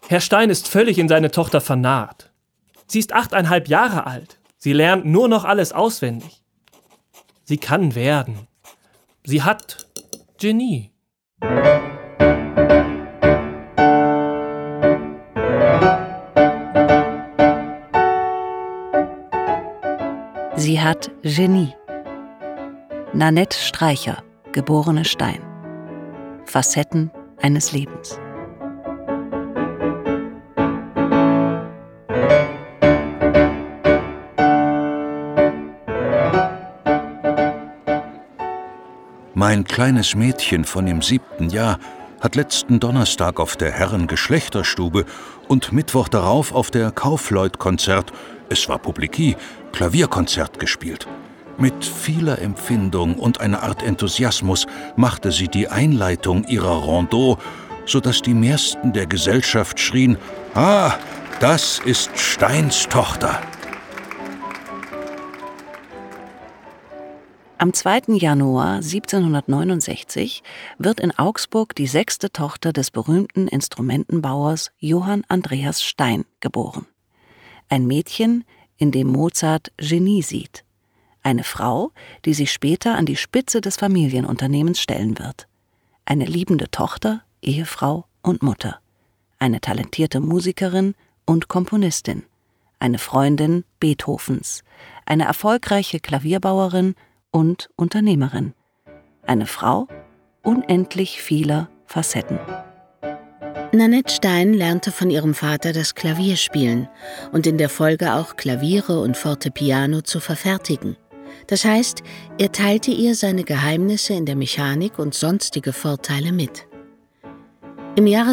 Herr Stein ist völlig in seine Tochter vernarrt. Sie ist 8,5 Jahre alt. Sie lernt nur noch alles auswendig. Sie kann werden. Sie hat Genie. Sie hat Genie. Nanette Streicher, geborene Stein. Facetten eines Lebens. Mein kleines Mädchen von dem 7. Jahr hat letzten Donnerstag auf der Herren-Geschlechterstube und Mittwoch darauf auf der Kaufleut-Konzert, es war Publiki, Klavierkonzert gespielt. Mit vieler Empfindung und einer Art Enthusiasmus machte sie die Einleitung ihrer Rondeau, sodass die Mehrsten der Gesellschaft schrien: »Ah, das ist Steins Tochter!« Am 2. Januar 1769 wird in Augsburg die 6. Tochter des berühmten Instrumentenbauers Johann Andreas Stein geboren. Ein Mädchen, in dem Mozart Genie sieht. Eine Frau, die sich später an die Spitze des Familienunternehmens stellen wird. Eine liebende Tochter, Ehefrau und Mutter. Eine talentierte Musikerin und Komponistin. Eine Freundin Beethovens. Eine erfolgreiche Klavierbauerin und Unternehmerin. Eine Frau unendlich vieler Facetten. Nanette Stein lernte von ihrem Vater das Klavierspielen und in der Folge auch Klaviere und Fortepiano zu verfertigen. Das heißt, er teilte ihr seine Geheimnisse in der Mechanik und sonstige Vorteile mit. Im Jahre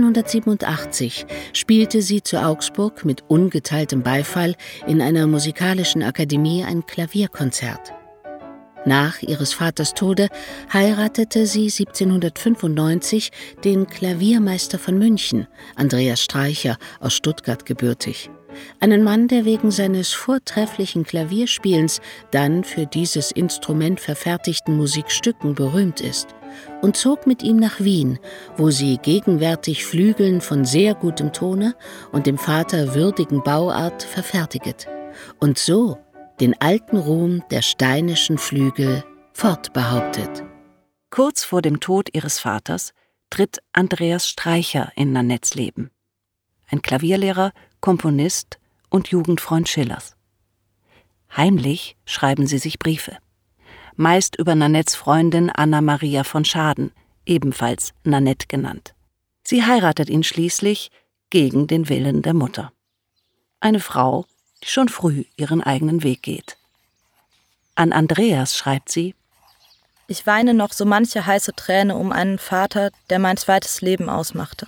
1787 spielte sie zu Augsburg mit ungeteiltem Beifall in einer musikalischen Akademie ein Klavierkonzert. Nach ihres Vaters Tode heiratete sie 1795 den Klaviermeister von München, Andreas Streicher, aus Stuttgart gebürtig. Einen Mann, der wegen seines vortrefflichen Klavierspielens dann für dieses Instrument verfertigten Musikstücken berühmt ist, und zog mit ihm nach Wien, wo sie gegenwärtig Flügeln von sehr gutem Tone und dem Vater würdigen Bauart verfertiget. Und so den alten Ruhm der steinischen Flügel fortbehauptet. Kurz vor dem Tod ihres Vaters tritt Andreas Streicher in Nanettes Leben. Ein Klavierlehrer, Komponist und Jugendfreund Schillers. Heimlich schreiben sie sich Briefe. Meist über Nanettes Freundin Anna-Maria von Schaden, ebenfalls Nanette genannt. Sie heiratet ihn schließlich gegen den Willen der Mutter. Eine Frau, die schon früh ihren eigenen Weg geht. An Andreas schreibt sie: Ich weine noch so manche heiße Träne um einen Vater, der mein zweites Leben ausmachte.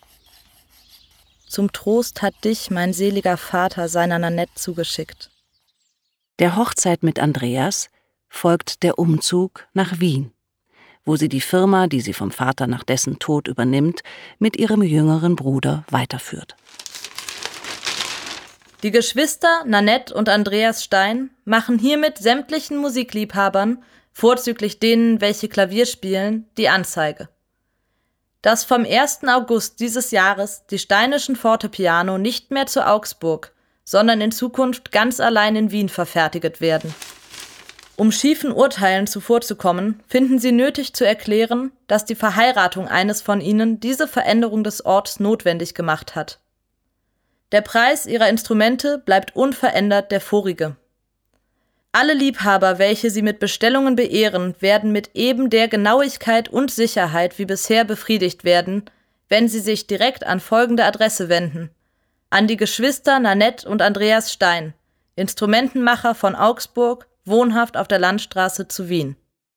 Zum Trost hat dich mein seliger Vater seiner Nanette zugeschickt. Der Hochzeit mit Andreas folgt der Umzug nach Wien, wo sie die Firma, die sie vom Vater nach dessen Tod übernimmt, mit ihrem jüngeren Bruder weiterführt. Die Geschwister Nanette und Andreas Stein machen hiermit sämtlichen Musikliebhabern, vorzüglich denen, welche Klavier spielen, die Anzeige. Dass vom 1. August dieses Jahres die steinischen Fortepiano nicht mehr zu Augsburg, sondern in Zukunft ganz allein in Wien verfertigt werden. Um schiefen Urteilen zuvorzukommen, finden sie nötig zu erklären, dass die Verheiratung eines von ihnen diese Veränderung des Orts notwendig gemacht hat. Der Preis ihrer Instrumente bleibt unverändert der vorige. Alle Liebhaber, welche sie mit Bestellungen beehren, werden mit eben der Genauigkeit und Sicherheit wie bisher befriedigt werden, wenn sie sich direkt an folgende Adresse wenden: an die Geschwister Nanette und Andreas Stein, Instrumentenmacher von Augsburg, wohnhaft auf der Landstraße zu Wien.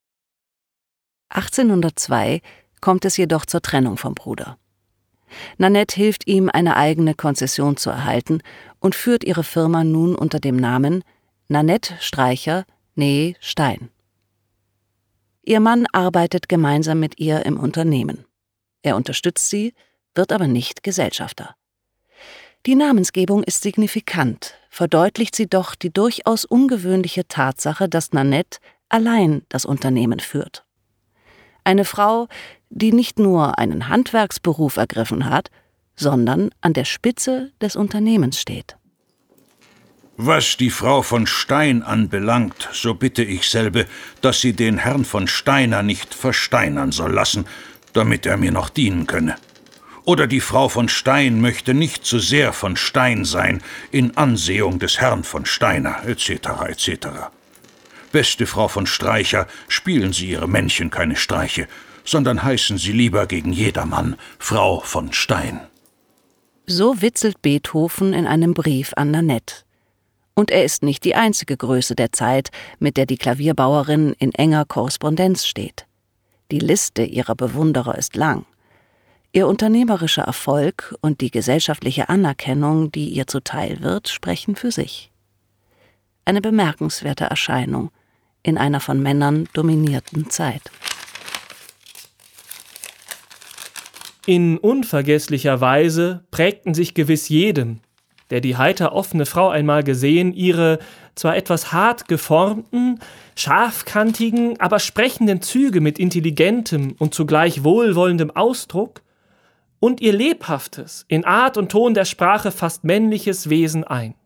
1802 kommt es jedoch zur Trennung vom Bruder. Nanette hilft ihm, eine eigene Konzession zu erhalten und führt ihre Firma nun unter dem Namen Nanette Streicher nee Stein. Ihr Mann arbeitet gemeinsam mit ihr im Unternehmen. Er unterstützt sie, wird aber nicht Gesellschafter. Die Namensgebung ist signifikant, verdeutlicht sie doch die durchaus ungewöhnliche Tatsache, dass Nanette allein das Unternehmen führt. Eine Frau, die nicht nur einen Handwerksberuf ergriffen hat, sondern an der Spitze des Unternehmens steht. Was die Frau von Stein anbelangt, so bitte ich selbe, dass sie den Herrn von Steiner nicht versteinern soll lassen, damit er mir noch dienen könne. Oder die Frau von Stein möchte nicht zu sehr von Stein sein, in Ansehung des Herrn von Steiner, etc., etc. Beste Frau von Streicher, spielen Sie Ihre Männchen keine Streiche, sondern heißen Sie lieber gegen jedermann Frau von Stein. So witzelt Beethoven in einem Brief an Nanette. Und er ist nicht die einzige Größe der Zeit, mit der die Klavierbauerin in enger Korrespondenz steht. Die Liste ihrer Bewunderer ist lang. Ihr unternehmerischer Erfolg und die gesellschaftliche Anerkennung, die ihr zuteil wird, sprechen für sich. Eine bemerkenswerte Erscheinung in einer von Männern dominierten Zeit. In unvergesslicher Weise prägten sich gewiss jedem, der die heiter offene Frau einmal gesehen, ihre zwar etwas hart geformten, scharfkantigen, aber sprechenden Züge mit intelligentem und zugleich wohlwollendem Ausdruck und ihr lebhaftes, in Art und Ton der Sprache fast männliches Wesen ein.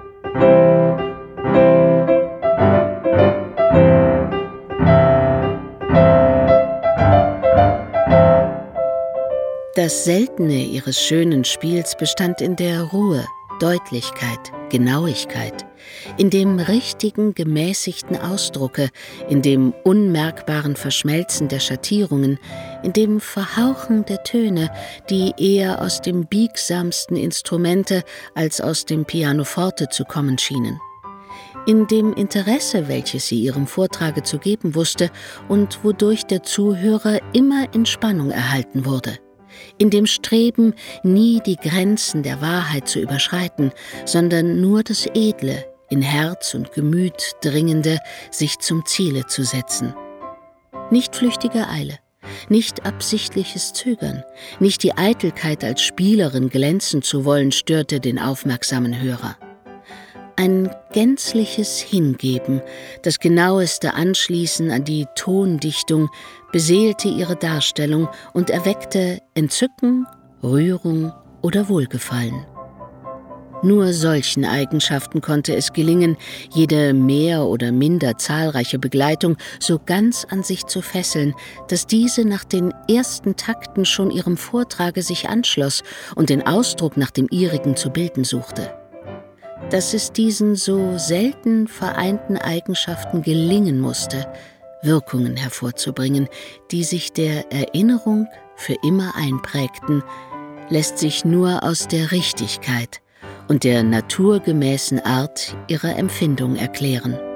Das Seltene ihres schönen Spiels bestand in der Ruhe, Deutlichkeit, Genauigkeit, in dem richtigen, gemäßigten Ausdrucke, in dem unmerkbaren Verschmelzen der Schattierungen, in dem Verhauchen der Töne, die eher aus dem biegsamsten Instrumente als aus dem Pianoforte zu kommen schienen, in dem Interesse, welches sie ihrem Vortrage zu geben wusste und wodurch der Zuhörer immer in Spannung erhalten wurde, in dem Streben, nie die Grenzen der Wahrheit zu überschreiten, sondern nur das Edle, in Herz und Gemüt dringende, sich zum Ziele zu setzen. Nicht flüchtige Eile, nicht absichtliches Zögern, nicht die Eitelkeit als Spielerin glänzen zu wollen, störte den aufmerksamen Hörer. Ein gänzliches Hingeben, das genaueste Anschließen an die Tondichtung beseelte ihre Darstellung und erweckte Entzücken, Rührung oder Wohlgefallen. Nur solchen Eigenschaften konnte es gelingen, jede mehr oder minder zahlreiche Begleitung so ganz an sich zu fesseln, dass diese nach den ersten Takten schon ihrem Vortrage sich anschloss und den Ausdruck nach dem ihrigen zu bilden suchte. Dass es diesen so selten vereinten Eigenschaften gelingen musste, Wirkungen hervorzubringen, die sich der Erinnerung für immer einprägten, lässt sich nur aus der Richtigkeit und der naturgemäßen Art ihrer Empfindung erklären.